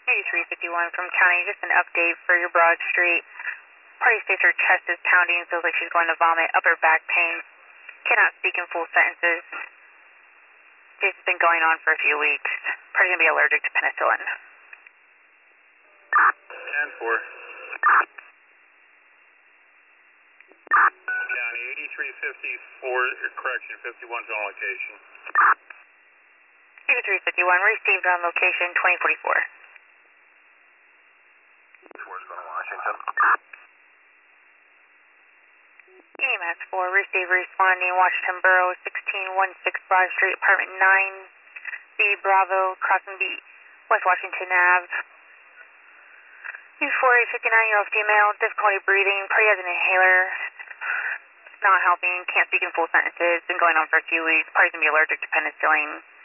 8351 from county, just an update for your Broad Street. Party states her chest is pounding, feels like she's going to vomit, upper back pain, cannot speak in full sentences. This has been going on for a few weeks. Party's going to be allergic to penicillin. 10-4. County 8354, correction, 51's on location. 8351, received on location 2044. 4's going to Washington. EMS 4, receive responding Washington Borough, 1616 Broad Street, apartment 9B Bravo, crossing B, West Washington Ave. 5859-year-old female, difficulty breathing, party has an inhaler, not helping, can't speak in full sentences, been going on for a few weeks, party's going to be allergic to penicillin.